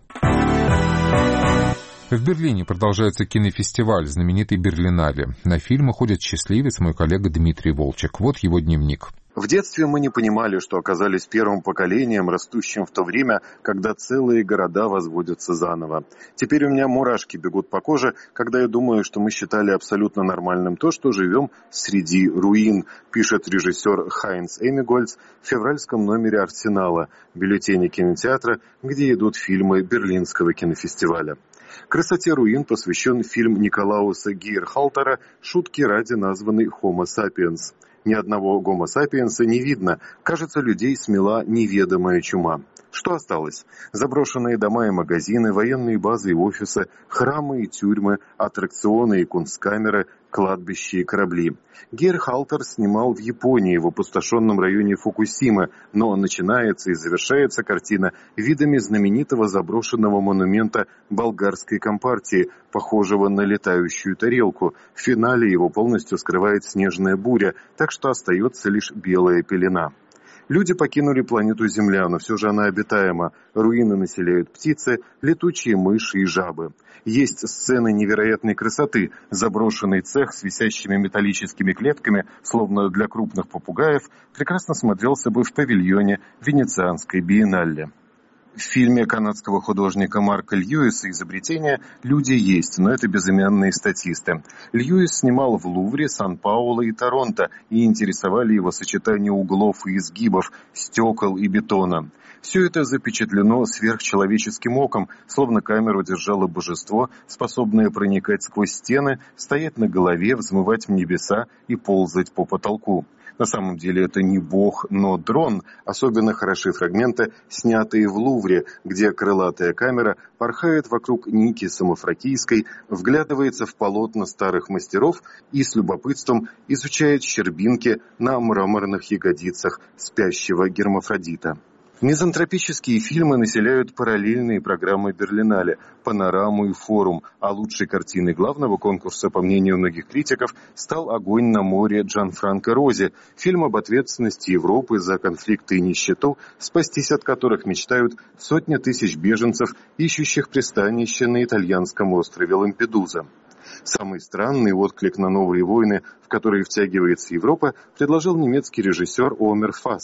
В Берлине продолжается кинофестиваль, знаменитый Берлинале. На фильмы ходит счастливец, мой коллега Дмитрий Волчек. Вот его дневник. В детстве мы не понимали, что оказались первым поколением, растущим в то время, когда целые города возводятся заново. Теперь у меня мурашки бегут по коже, когда я думаю, что мы считали абсолютно нормальным то, что живем среди руин, пишет режиссер Хайнц Эмигольц в февральском номере «Арсенала», бюллетене кинотеатра, где идут фильмы Берлинского кинофестиваля. Красоте руин посвящен фильм Николауса Гейрхалтера, шутки ради названный «Homo sapiens». Ни одного гомо сапиенса не видно. Кажется, людей смела неведомая чума. Что осталось? Заброшенные дома и магазины, военные базы и офисы, храмы и тюрьмы, аттракционы и кунсткамеры, кладбища и корабли. Гейрхалтер снимал в Японии, в опустошенном районе Фукусимы, но начинается и завершается картина видами знаменитого заброшенного монумента болгарской компартии, похожего на летающую тарелку. В финале его полностью скрывает снежная буря, так что остается лишь белая пелена. Люди покинули планету Земля, но все же она обитаема. Руины населяют птицы, летучие мыши и жабы. Есть сцены невероятной красоты. Заброшенный цех с висящими металлическими клетками, словно для крупных попугаев, прекрасно смотрелся бы в павильоне Венецианской биеннале. В фильме канадского художника Марка Льюиса «Изобретение» люди есть, но это безымянные статисты. Льюис снимал в Лувре, Сан-Пауло и Торонто, и интересовали его сочетание углов и изгибов, стекол и бетона. Все это запечатлено сверхчеловеческим оком, словно камеру держало божество, способное проникать сквозь стены, стоять на голове, взмывать в небеса и ползать по потолку. На самом деле это не бог, но дрон. Особенно хороши фрагменты, снятые в Лувре, где крылатая камера порхает вокруг Ники Самофракийской, вглядывается в полотна старых мастеров и с любопытством изучает щербинки на мраморных ягодицах спящего гермафродита. Мизантропические фильмы населяют параллельные программы Берлинале, панораму и форум, а лучшей картиной главного конкурса, по мнению многих критиков, стал «Огонь на море» Джанфранко Рози, фильм об ответственности Европы за конфликты и нищету, спастись от которых мечтают сотни тысяч беженцев, ищущих пристанище на итальянском острове Лампедуза. Самый странный отклик на новые войны, в которые втягивается Европа, предложил немецкий режиссер Омер Фаст.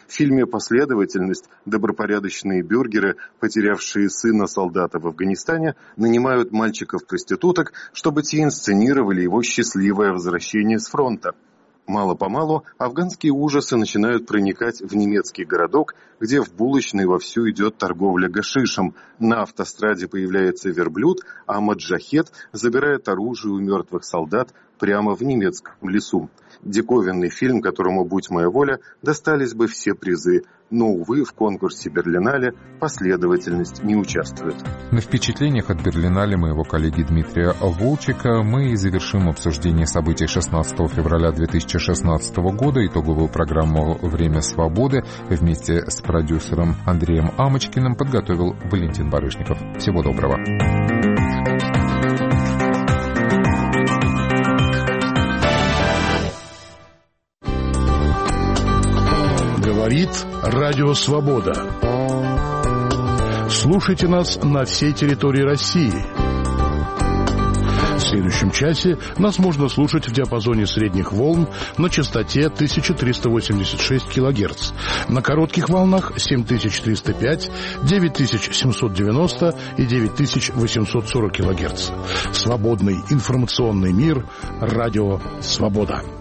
В фильме «Последовательность» добропорядочные бюргеры, потерявшие сына солдата в Афганистане, нанимают мальчиков-проституток, чтобы те инсценировали его счастливое возвращение с фронта. Мало-помалу афганские ужасы начинают проникать в немецкий городок, где в булочной вовсю идет торговля гашишем. На автостраде появляется верблюд, а маджахед забирает оружие у мертвых солдат прямо в немецком лесу. Диковинный фильм, которому, будь моя воля, достались бы все призы. Но, увы, в конкурсе Берлинале «Последовательность» не участвует. На впечатлениях от Берлинале моего коллеги Дмитрия Волчика мы и завершим обсуждение событий шестнадцатого февраля две тысячи шестнадцатого года, итоговую программу «Время свободы» вместе с продюсером Андреем Амочкиным подготовил Валентин Барышников. Всего доброго. Говорит Радио Свобода. Слушайте нас на всей территории России. В следующем часе нас можно слушать в диапазоне средних волн на частоте тысяча триста восемьдесят шесть килогерц, на коротких волнах семь тысяч триста пять, девять тысяч семьсот девяносто и девять тысяч восемьсот сорок килогерц. Свободный информационный мир. Радио Свобода.